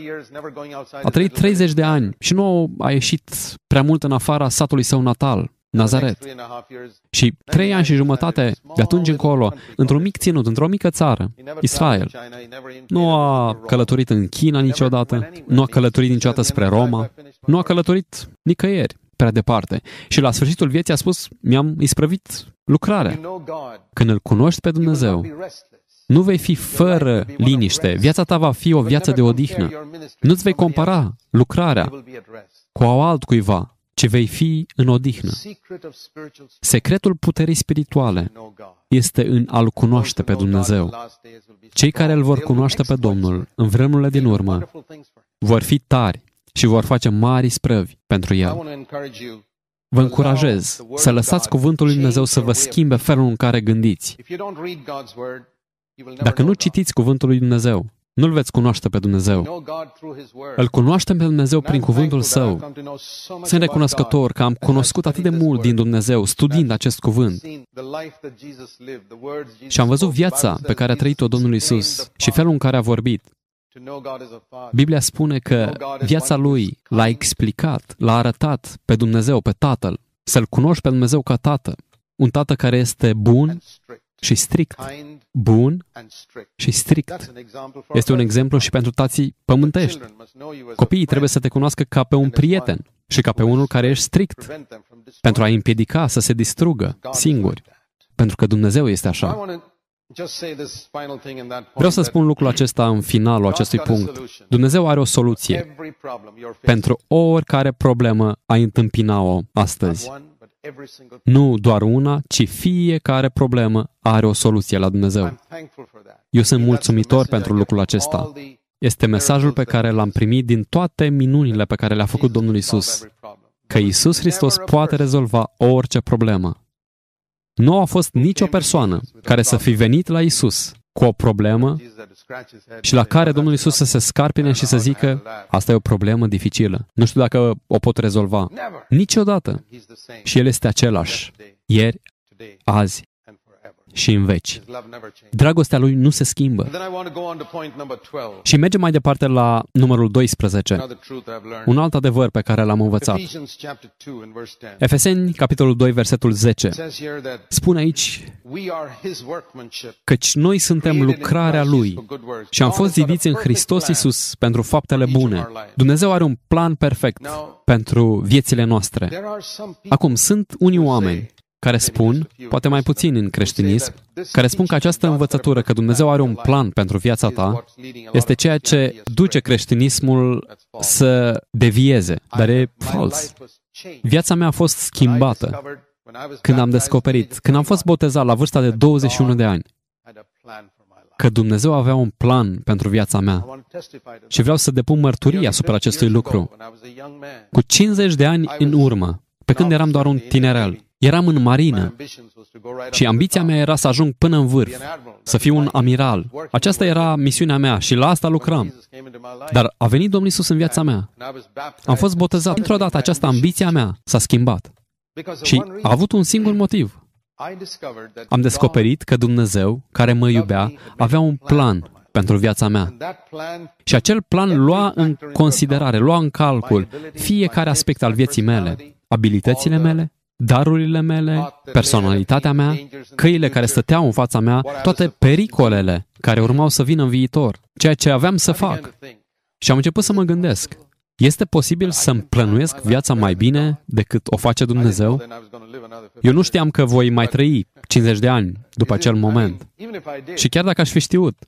A trăit 30 de ani și nu a ieșit prea mult în afara satului său natal, Nazaret. Și 3 ani și jumătate de atunci încolo, într-un mic ținut, într-o mică țară, Israel. Nu a călătorit în China niciodată, nu a călătorit niciodată spre Roma, nu a călătorit nicăieri prea departe. Și la sfârșitul vieții a spus, mi-am isprăvit lucrarea. Când îl cunoști pe Dumnezeu, nu vei fi fără liniște. Viața ta va fi o viață de odihnă. Nu-ți vei compara lucrarea cu altcuiva, ci vei fi în odihnă. Secretul puterii spirituale este în a-L cunoaște pe Dumnezeu. Cei care îl vor cunoaște pe Domnul în vremurile din urmă vor fi tari și vor face mari isprăvi pentru El. Vă încurajez să lăsați cuvântul lui Dumnezeu să vă schimbe felul în care gândiți. Dacă nu citiți cuvântul lui Dumnezeu, nu-L veți cunoaște pe Dumnezeu. Îl cunoaștem pe Dumnezeu prin cuvântul Său. Sunt recunoscător că am cunoscut atât de mult din Dumnezeu studiind acest cuvânt. Și am văzut viața pe care a trăit-o Domnul Iisus și felul în care a vorbit. Biblia spune că viața Lui l-a explicat, l-a arătat pe Dumnezeu, pe Tatăl. Să-L cunoști pe Dumnezeu ca Tată. Un Tată care este bun și strict. Bun și strict. Este un exemplu și pentru tații pământești. Copiii trebuie să te cunoască ca pe un prieten. și ca pe unul care ești strict, pentru a împiedica să se distrugă singuri, pentru că Dumnezeu este așa. Vreau să spun lucrul acesta în finalul acestui punct. Dumnezeu are o soluție pentru oricare problemă ai întâmpina-o astăzi. Nu doar una, ci fiecare problemă are o soluție la Dumnezeu. Eu sunt mulțumitor pentru lucrul acesta. Este mesajul pe care l-am primit din toate minunile pe care le-a făcut Domnul Iisus. Că Iisus Hristos poate rezolva orice problemă. Nu a fost nicio persoană care să fi venit la Iisus cu o problemă și la care Domnul Iisus să se scarpine și să zică, asta e o problemă dificilă. Nu știu dacă o pot rezolva. Niciodată. Și El este același. Ieri, azi și în veci. Dragostea Lui nu se schimbă. Și mergem mai departe la numărul 12. Un alt adevăr pe care l-am învățat. Efeseni, capitolul 2, versetul 10. Spune aici, căci noi suntem lucrarea Lui și am fost zidiți în Hristos Iisus pentru faptele bune. Dumnezeu are un plan perfect pentru viețile noastre. Acum, sunt unii oameni care spun, poate mai puțin în creștinism, care spun că această învățătură, că Dumnezeu are un plan pentru viața ta, este ceea ce duce creștinismul să devieze, dar e fals. Viața mea a fost schimbată când am descoperit, când am fost botezat la vârsta de 21 de ani, că Dumnezeu avea un plan pentru viața mea. Și vreau să depun mărturie asupra acestui lucru. Cu 50 de ani în urmă, pe când eram doar un tinerel, eram în marină și ambiția mea era să ajung până în vârf, să fiu un amiral. Aceasta era misiunea mea și la asta lucram. Dar a venit Domnul Iisus în viața mea. Am fost botezat. Dintr-o dată această ambiție a mea s-a schimbat. Și a avut un singur motiv. Am descoperit că Dumnezeu, care mă iubea, avea un plan pentru viața mea. Și acel plan lua în considerare, lua în calcul fiecare aspect al vieții mele, abilitățile mele, darurile mele, personalitatea mea, căile care stăteau în fața mea, toate pericolele care urmau să vină în viitor, ceea ce aveam să fac. Și am început să mă gândesc, este posibil să-mi plănuiesc viața mai bine decât o face Dumnezeu? Eu nu știam că voi mai trăi 50 de ani după acel moment. Și chiar dacă aș fi știut,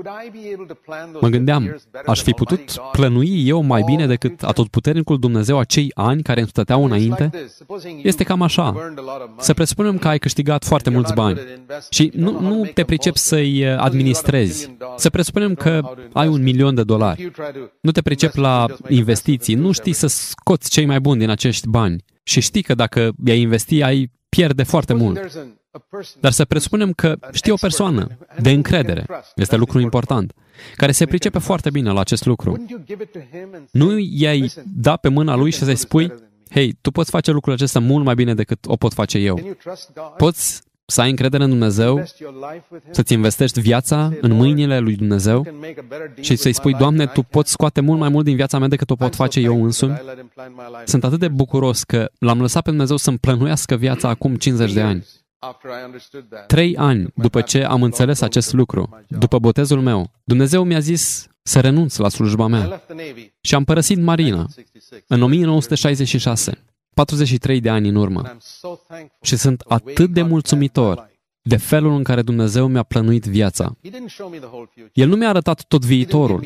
mă gândeam, aș fi putut plănui eu mai bine decât atotputernicul Dumnezeu acei ani care îmi stăteau înainte? Este cam așa. Să presupunem că ai câștigat foarte mulți bani și nu te pricepi să-i administrezi. Să presupunem că ai $1.000.000. Nu te pricepi la investiții, nu știi să scoți cei mai buni din acești bani și știi că dacă i-ai investi, ai pierde foarte mult. Dar să presupunem că știi o persoană de încredere, este lucru important, care se pricepe foarte bine la acest lucru. Nu i-ai da pe mâna lui și să-i spui, hei, tu poți face lucrul acesta mult mai bine decât o pot face eu. Poți să ai încredere în Dumnezeu, să-ți investești viața în mâinile lui Dumnezeu și să-i spui, Doamne, Tu poți scoate mult mai mult din viața mea decât o pot face eu însumi. Sunt atât de bucuros că l-am lăsat pe Dumnezeu să-mi plănuiască viața acum 50 de ani. 3 ani după ce am înțeles acest lucru, după botezul meu, Dumnezeu mi-a zis să renunț la slujba mea și am părăsit marina în 1966, 43 de ani în urmă. Și sunt atât de mulțumitor de felul în care Dumnezeu mi-a plănuit viața. El nu mi-a arătat tot viitorul.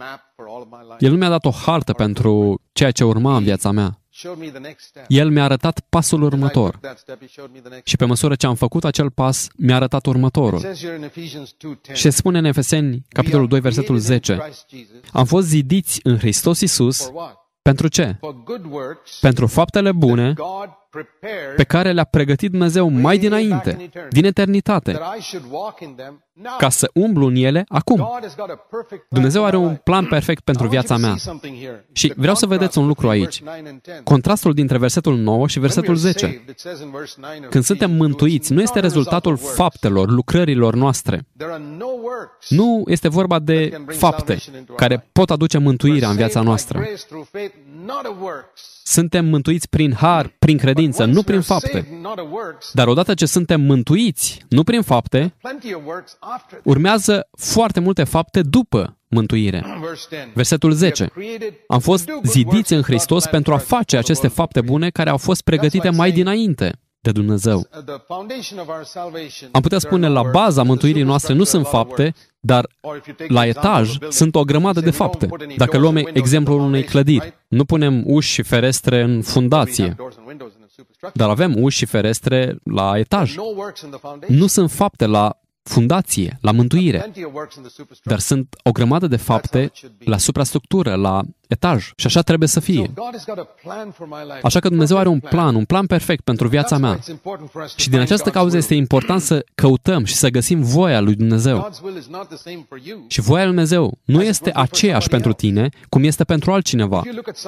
El nu mi-a dat o hartă pentru ceea ce urma în viața mea. El mi-a arătat pasul următor. Și pe măsură ce am făcut acel pas, mi-a arătat următorul. Și se spune în Efeseni, capitolul 2, versetul 10, am fost zidiți în Hristos Iisus. Pentru ce? Pentru faptele bune pe care le-a pregătit Dumnezeu mai dinainte, din eternitate, ca să umblu în ele acum. Dumnezeu are un plan perfect pentru viața mea. Și vreau să vedeți un lucru aici. Contrastul dintre versetul 9 și versetul 10. Când suntem mântuiți, nu este rezultatul faptelor, lucrărilor noastre. Nu este vorba de fapte care pot aduce mântuirea în viața noastră. Suntem mântuiți prin har, prin credință, nu prin fapte. Dar odată ce suntem mântuiți, nu prin fapte, urmează foarte multe fapte după mântuire. Versetul 10. Am fost zidiți în Hristos pentru a face aceste fapte bune care au fost pregătite mai dinainte de Dumnezeu. Am putea spune, la baza mântuirii noastre nu sunt fapte, dar la etaj sunt o grămadă de fapte. Dacă luăm exemplul unei clădiri, nu punem uși și ferestre în fundație, dar avem uși și ferestre la etaj. Nu sunt fapte la fundație, la mântuire, dar sunt o grămadă de fapte la suprastructură, la etaj. Și așa trebuie să fie. Așa că Dumnezeu are un plan perfect pentru viața mea. Și din această cauză este important să căutăm și să găsim voia lui Dumnezeu. Și voia lui Dumnezeu nu este aceeași pentru tine, cum este pentru altcineva.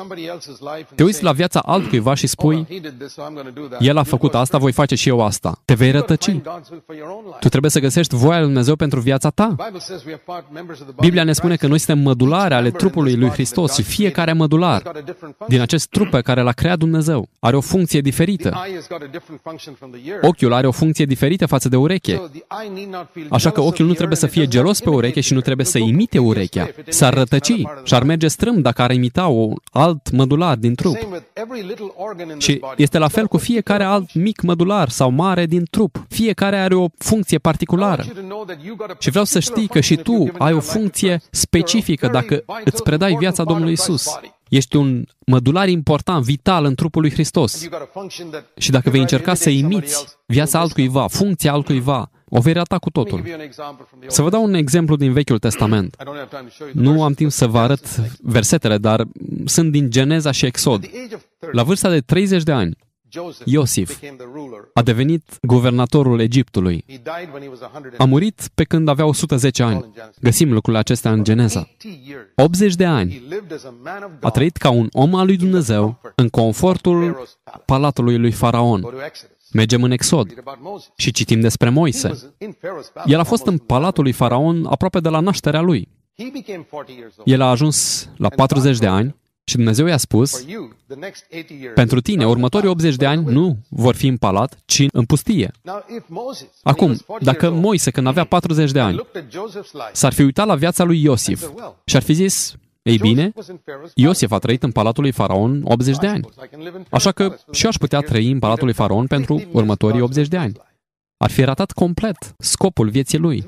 Te uiți la viața altcuiva și spui, el a făcut asta, voi face și eu asta. Te vei rătăci. Tu trebuie să găsești voia lui Dumnezeu pentru viața ta. Biblia ne spune că noi suntem mădulare ale trupului lui Hristos și fiecare mădular din acest trup pe care l-a creat Dumnezeu are o funcție diferită. Ochiul are o funcție diferită față de ureche. Așa că ochiul nu trebuie să fie gelos pe ureche și nu trebuie să imite urechea. S-ar rătăci și ar merge strâmb dacă ar imita un alt mădular din trup. Și este la fel cu fiecare alt mic mădular sau mare din trup. Fiecare are o funcție particulară. Și vreau să știi că și tu ai o funcție specifică dacă îți predai viața Domnului Isus. Ești un mădular important, vital în trupul lui Hristos. Și dacă vei încerca să imiți viața altcuiva, funcția altcuiva, o vei rata cu totul. Să vă dau un exemplu din Vechiul Testament. Nu am timp să vă arăt versetele, dar sunt din Geneza și Exod. La vârsta de 30 de ani, Iosif a devenit guvernatorul Egiptului. A murit pe când avea 110 ani. Găsim lucrurile acestea în Geneza. 80 de ani a trăit ca un om al lui Dumnezeu în confortul palatului lui Faraon. Mergem în Exod și citim despre Moise. El a fost în palatul lui Faraon aproape de la nașterea lui. El a ajuns la 40 de ani și Dumnezeu i-a spus, pentru tine, următorii 80 de ani nu vor fi în palat, ci în pustie. Acum, dacă Moise, când avea 40 de ani, s-ar fi uitat la viața lui Iosif și ar fi zis, ei bine, Iosif a trăit în palatul lui Faraon 80 de ani. Așa că și eu aș putea trăi în palatul lui Faraon pentru următorii 80 de ani. Ar fi ratat complet scopul vieții lui.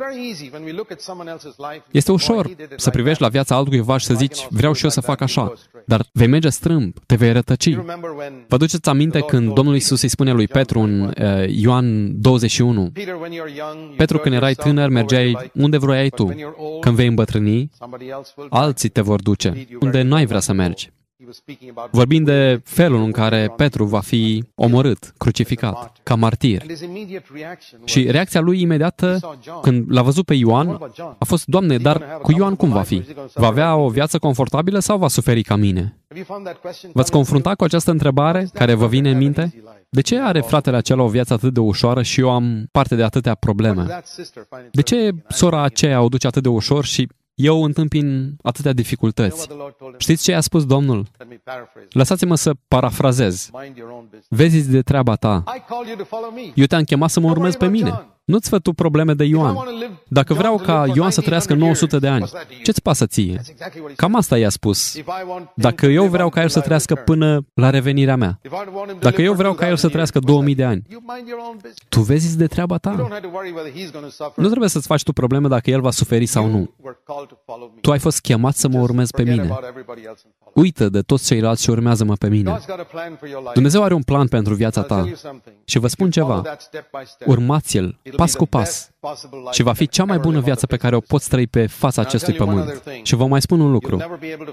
Este ușor să privești la viața altcuiva și să zici, vreau și eu să fac așa, dar vei merge strâmb, te vei rătăci. Vă duceți aminte când Domnul Iisus îi spune lui Petru în Ioan 21, Petru, când erai tânăr, mergeai unde vroiai tu. Când vei îmbătrâni, alții te vor duce unde n-ai vrea să mergi. Vorbind de felul în care Petru va fi omorât, crucificat, ca martir. Și reacția lui imediată, când l-a văzut pe Ioan, a fost, Doamne, dar cu Ioan cum va fi? Va avea o viață confortabilă sau va suferi ca mine? V-ați confruntat cu această întrebare care vă vine în minte? De ce are fratele acela o viață atât de ușoară și eu am parte de atâtea probleme? De ce sora aceea o duce atât de ușor și eu întâmpin atâtea dificultăți? Știți ce i-a spus Domnul? Lăsați-mă să parafrazez. Vezi de treaba ta. Eu te-am chemat să mă urmezi pe mine. Nu-ți fă tu probleme de Ioan. Dacă vreau ca Ioan să trăiască 900 de ani, ce-ți pasă ție? Cam asta i-a spus. Dacă eu vreau ca el să trăiască până la revenirea mea, dacă eu vreau ca el să trăiască 2000 de ani, tu vezi de treaba ta. Nu trebuie să-ți faci tu probleme dacă el va suferi sau nu. Tu ai fost chemat să mă urmezi pe mine. Uită de toți ceilalți și urmează-mă pe mine. Dumnezeu are un plan pentru viața ta. Și vă spun ceva. Urmați-l pas cu pas. Și va fi cea mai bună viață pe care o poți trăi pe fața acestui pământ. Și vă mai spun un lucru.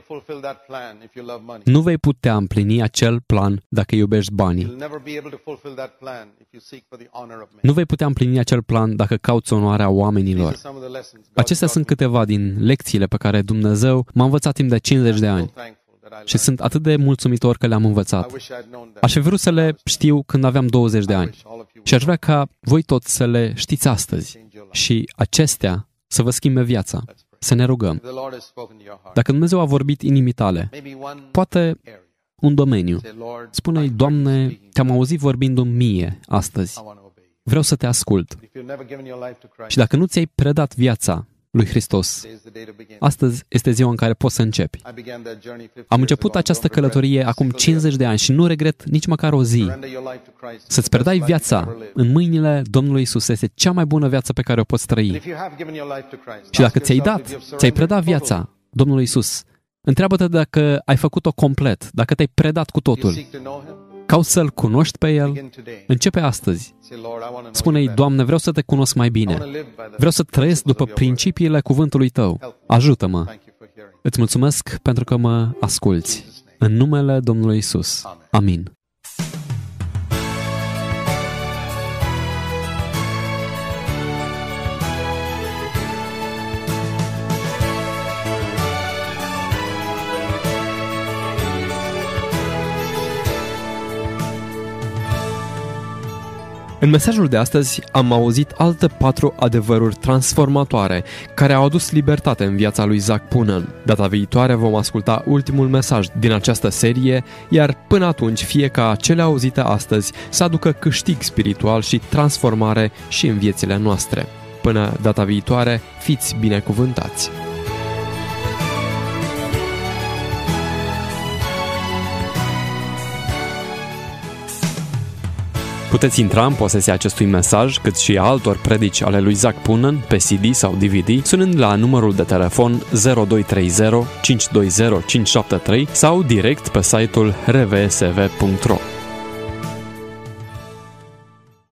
Nu vei putea împlini acel plan dacă iubești banii. Nu vei putea împlini acel plan dacă cauți onoarea oamenilor. Acestea sunt câteva din lecțiile pe care Dumnezeu m-a învățat timp de 50 de ani. Și sunt atât de mulțumitor că le-am învățat. Aș fi vrut să le știu când aveam 20 de ani. Și aș vrea ca voi toți să le știți astăzi. Și acestea să vă schimbe viața. Să ne rugăm. Dacă Dumnezeu a vorbit inimii tale, poate un domeniu. Spune-i, Doamne, te-am auzit vorbindu-mi mie astăzi. Vreau să te ascult. Și dacă nu ți-ai predat viața lui Hristos. Astăzi este ziua în care poți să începi. Am început această călătorie acum 50 de ani și nu regret nici măcar o zi. Să-ți predai viața în mâinile Domnului Iisus este cea mai bună viață pe care o poți trăi. Și dacă ți-ai predat viața Domnului Iisus, întreabă-te dacă ai făcut-o complet, dacă te-ai predat cu totul. Cauți să-L cunoști pe El? Începe astăzi. Spune-i, Doamne, vreau să te cunosc mai bine. Vreau să trăiesc după principiile cuvântului Tău. Ajută-mă. Îți mulțumesc pentru că mă asculți. În numele Domnului Iisus. Amin. În mesajul de astăzi am auzit alte 4 adevăruri transformatoare care au adus libertate în viața lui Zac Poonen. Data viitoare vom asculta ultimul mesaj din această serie, iar până atunci fie ca cele auzite astăzi să aducă câștig spiritual și transformare și în viețile noastre. Până data viitoare, fiți binecuvântați! Puteți intra în posesia acestui mesaj, cât și a altor predici ale lui Zac Poonen pe CD sau DVD, sunând la numărul de telefon 0230 520 573 sau direct pe site-ul rvsv.ro.